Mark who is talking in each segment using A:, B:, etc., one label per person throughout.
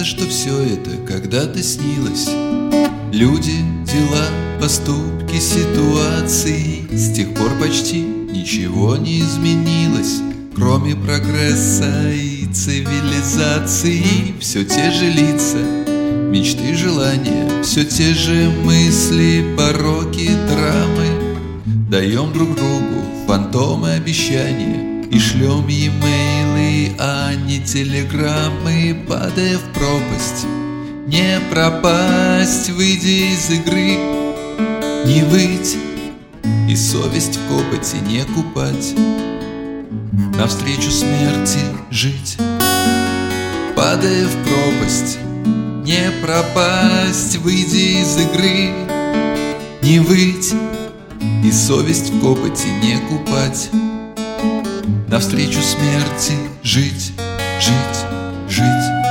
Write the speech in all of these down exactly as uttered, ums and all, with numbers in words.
A: кажется, что все это когда-то снилось. Люди, дела, поступки, ситуации. С тех пор почти ничего не изменилось, кроме прогресса и цивилизации. Все те же лица, мечты, желания, все те же мысли, пороки, драмы. Даем друг другу фантомы, обещания и шлем e-mailы, а не телеграммы, падая в пропасть. Не пропасть, выйди из игры, не выть и совесть в копоти не купать. Навстречу смерти жить, падая в пропасть. Не пропасть, выйди из игры, не выть и совесть в копоти не купать. Навстречу смерти жить, жить, жить.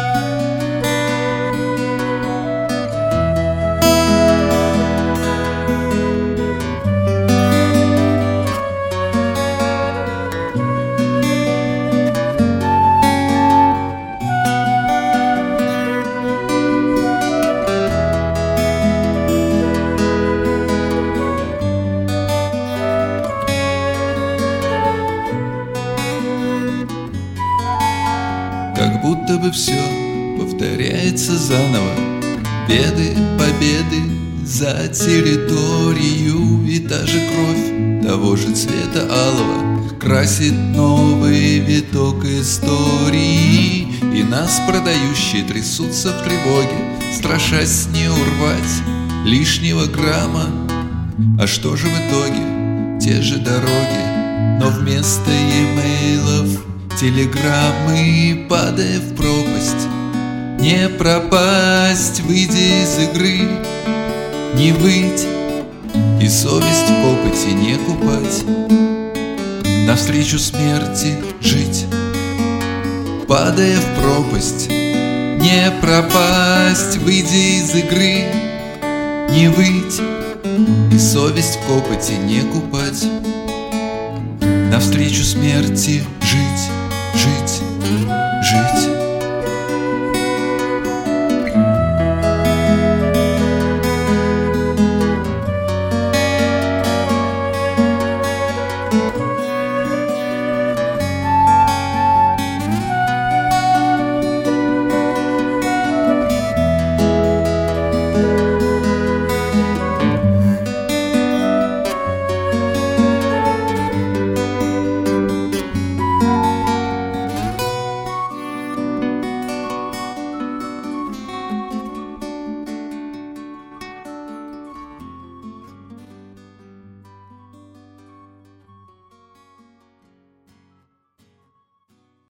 A: Как будто бы все повторяется заново. Беды, победы за территорию. И та же кровь того же цвета алого красит новый виток истории. И нас, продающие, трясутся в тревоге, страшась не урвать лишнего грамма. А что же в итоге? Те же дороги, но вместо e-mailов телеграммы, падая в пропасть. Не пропасть, выйди из игры, не выть и совесть в копоти не купать. Навстречу смерти жить, падая в пропасть. Не пропасть, выйди из игры, не выть и совесть в копоти не купать. Навстречу смерти жить, жить.